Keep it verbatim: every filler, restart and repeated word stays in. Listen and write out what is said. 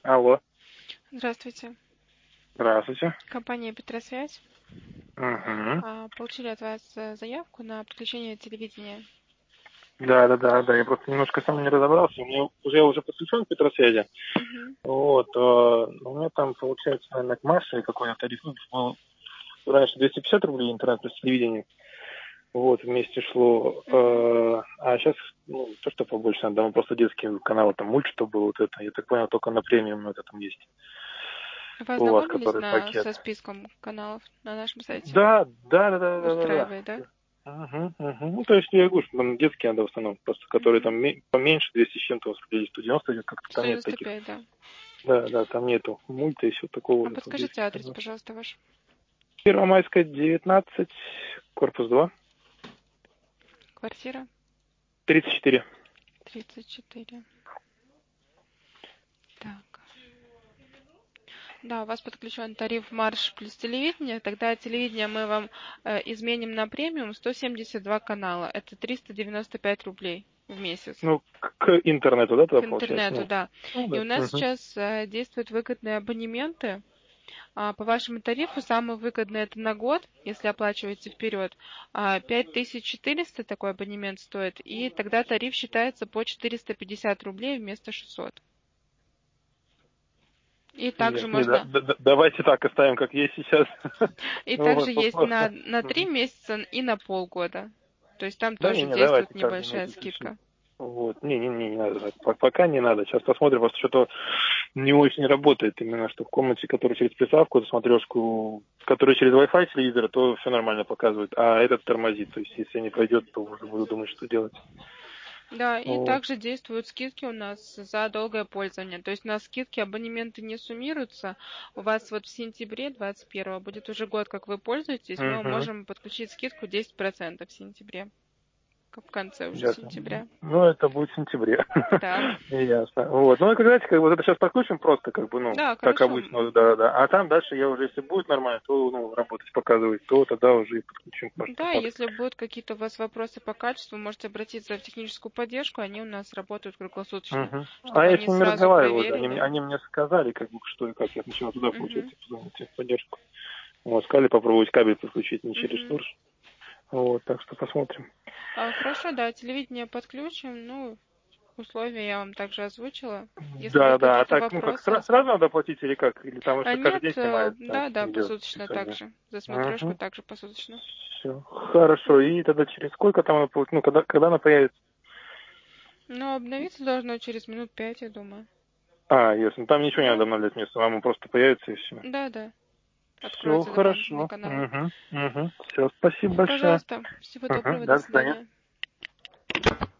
Алло. Здравствуйте. Здравствуйте. Компания Петросвязь. Угу. А, Получили от вас э, заявку на подключение телевидения. Да, да, да, да. Я просто немножко сам не разобрался. У меня уже я уже подключен к Петросвязи. Мгм. Вот. э, У меня там получается, наверное, к массе какой-то тариф. Ну, был раньше двести пятьдесят рублей интернет плюс телевидение. Вот, вместе шло. Мгм. э, А сейчас, ну, то, что побольше надо. Там просто детские каналы, там мульт, что было вот это. Я так понял, только на премиум это там есть. Вы У вас, ознакомились который на, пакет. со списком каналов на нашем сайте? Да, да, да, да, да, да, да. Устраивает, да? Угу, угу. Ну, то есть, я говорю, что там детские надо в основном, просто которые там Мгм. ме- поменьше, двести с чем-то, или сто девяносто идет, как-то сто там нет девяносто таких. пять, да. Да, да, там нету мульта и всего такого А вот этого подскажите детских адрес, каналов. пожалуйста, ваш. Первомайская, девятнадцать, корпус два, Квартира тридцать четыре. тридцать четыре. Так. Да, у вас подключен тариф Марш плюс телевидение. Тогда телевидение мы вам э, изменим на премиум сто семьдесят два канала. Это триста девяносто пять рублей в месяц. Ну, к, к интернету, да, тогда К получается? интернету, Ну, да. ну И да. у нас Угу. сейчас э, действуют выгодные абонементы. А, по вашему тарифу самый выгодный это на год, если оплачиваете вперед. А, пять тысяч четыреста такой абонемент стоит, и тогда тариф считается по четыреста пятьдесят рублей вместо шестисот. И также Нет, не, да, можно, да- да- давайте так оставим, как есть сейчас. и Ну также вот, есть на, просто. на три Мгм. месяца и на полгода. То есть там Да не, тоже не, действует давайте каждый небольшая месяц и всё. скидка. Вот. Не, не, не, не надо так. По- Пока не надо. Сейчас посмотрим, просто что-то не очень работает. Именно что в комнате, которая через приставку, эту смотрешку, которая через Wi-Fi телевизора, то все нормально показывает. А этот тормозит. То есть, если не пойдет, то уже буду думать, что делать. Да, и Вот. также действуют скидки у нас за долгое пользование. То есть на скидки абонементы не суммируются. У вас вот в сентябре двадцать первого будет уже год, как вы пользуетесь. Мы Мгм. можем подключить скидку десять процентов в сентябре, в конце уже Ясно. сентября. Ну, это будет в сентябре. Да, Ясно. Вот. Ну, как знаете, как вот это сейчас подключим просто, как бы, ну, да, как хорошо. обычно, да, да. А там дальше я уже, если будет нормально, то, ну, работать, показывать, то тогда уже и подключим, может, Да, посмотрим. если будут какие-то у вас вопросы по качеству, можете обратиться в техническую поддержку. Они у нас работают круглосуточно, Мгм. А чтобы я с они ними сразу разговаривал, да. Они, мне- проверили. они мне сказали, как бы, что и как. Я сначала туда, Угу, получается, позвонить в поддержку. Вот, сказали попробовать кабель подключить не через угу. штурс. Вот, так что посмотрим. А, хорошо, да, телевидение подключим. Ну, условия я вам также озвучила. Если Да, будут да. А какие-то так, ну как, вопросы, сра- сразу надо платить или как? Или там а что каждый нет, день э, снимают там да, да, видео посуточно специально? также. За смотрешку Угу. также посуточно. Все. Хорошо. И тогда через сколько там она будет? Ну, когда, когда она появится? Но обновиться должно через минут пять, я думаю. А, ясно. Там ничего не Да, надо обновлять вместо вам, он просто появится и все. да, да. Все Откроются дополнительные хорошо. каналы. Угу. Угу. Все, спасибо большое. Пожалуйста, всего Угу. доброго, до До свидания. свидания.